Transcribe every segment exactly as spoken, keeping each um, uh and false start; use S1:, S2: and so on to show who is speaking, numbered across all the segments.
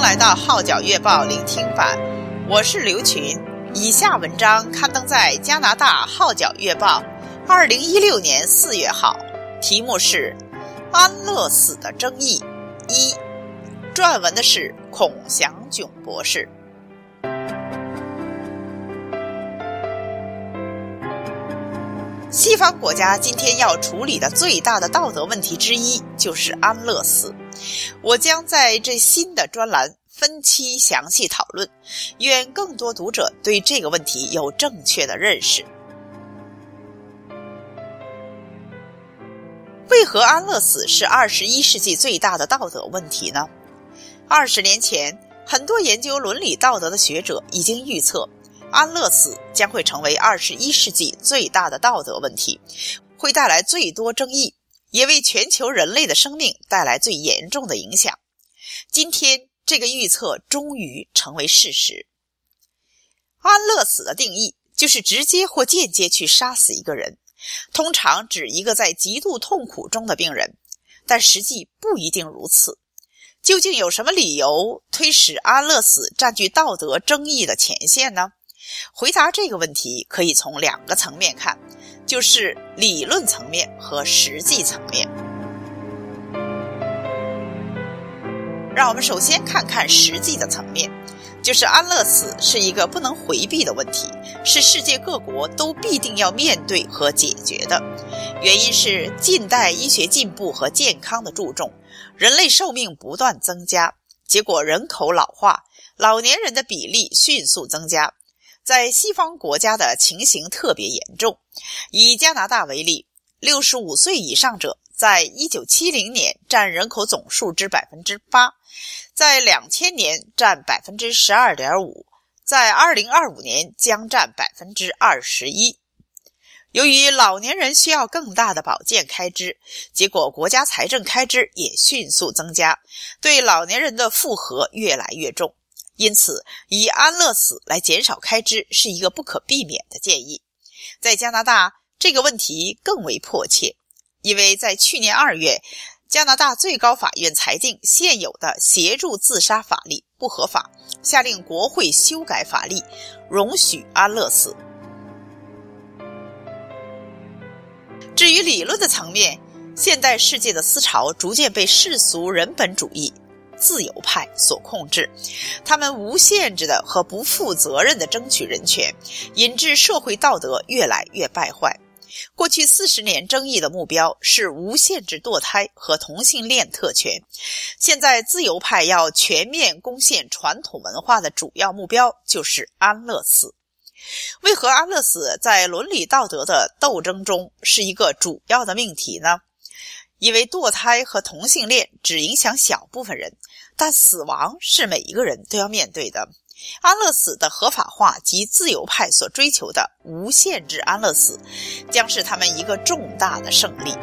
S1: 来到号角月报聆听版，我是刘群。以下文章刊登在加拿大号角月报二零一六年四月号，题目是安乐死的争议一，撰文的是孔祥炯博士。西方国家今天要处理的最大的道德问题之一就是安乐死。我将在这新的专栏分期详细讨论，愿更多读者对这个问题有正确的认识。为何安乐死是二十一世纪最大的道德问题呢？二十年前，很多研究伦理道德的学者已经预测，安乐死将会成为二十一世纪最大的道德问题，会带来最多争议，也为全球人类的生命带来最严重的影响。今天，这个预测终于成为事实。安乐死的定义就是直接或间接去杀死一个人，通常指一个在极度痛苦中的病人，但实际不一定如此。究竟有什么理由推使安乐死占据道德争议的前线呢？回答这个问题可以从两个层面看，就是理论层面和实际层面。让我们首先看看实际的层面，就是安乐死是一个不能回避的问题，是世界各国都必定要面对和解决的。原因是近代医学进步和健康的注重，人类寿命不断增加，结果人口老化，老年人的比例迅速增加。在西方国家的情形特别严重。以加拿大为例，六十五岁以上者在一九七零年占人口总数之 百分之八， 在两千年占 百分之十二点五， 在二零二五年将占 百分之二十一。 由于老年人需要更大的保健开支，结果国家财政开支也迅速增加，对老年人的负荷越来越重。因此，以安乐死来减少开支是一个不可避免的建议。在加拿大，这个问题更为迫切，因为在去年二月，加拿大最高法院裁定现有的协助自杀法律不合法，下令国会修改法律，容许安乐死。至于理论的层面，现代世界的思潮逐渐被世俗人本主义自由派所控制，他们无限制的和不负责任的争取人权，引致社会道德越来越败坏。过去四十年争议的目标是无限制堕胎和同性恋特权，现在自由派要全面攻陷传统文化的主要目标就是安乐死。为何安乐死在伦理道德的斗争中是一个主要的命题呢？因为堕胎和同性恋只影响小部分人，但死亡是每一个人都要面对的。安乐死的合法化及自由派所追求的无限制安乐死，将是他们一个重大的胜利。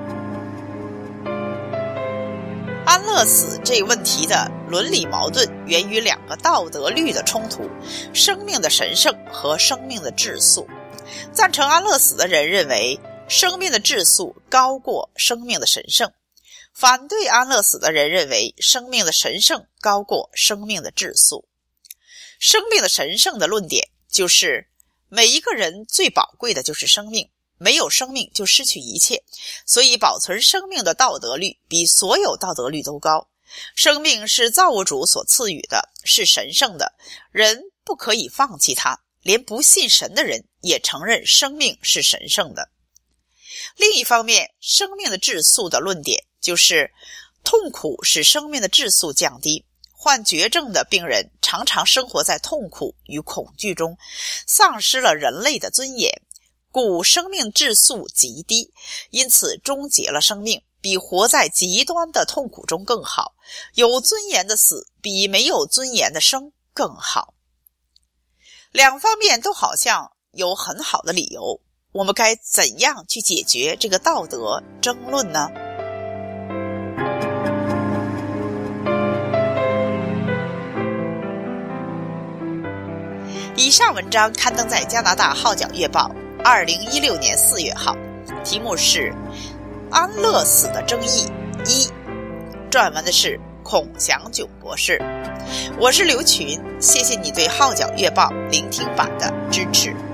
S1: 安乐死这一问题的伦理矛盾源于两个道德律的冲突：生命的神圣和生命的质素。赞成安乐死的人认为，生命的质素高过生命的神圣，反对安乐死的人认为生命的神圣高过生命的质素。生命的神圣的论点就是每一个人最宝贵的就是生命，没有生命就失去一切，所以保存生命的道德律比所有道德律都高。生命是造物主所赐予的，是神圣的，人不可以放弃它，连不信神的人也承认生命是神圣的。另一方面，生命的质素的论点就是痛苦使生命的质素降低，患绝症的病人常常生活在痛苦与恐惧中，丧失了人类的尊严，故生命质素极低，因此终结了生命比活在极端的痛苦中更好，有尊严的死比没有尊严的生更好。两方面都好像有很好的理由，我们该怎样去解决这个道德争论呢？以上文章刊登在加拿大号角月报二零一六年四月号，题目是安乐死的争议一，撰文的是孔祥炯博士。我是刘群，谢谢你对《号角月报》聆听版的支持。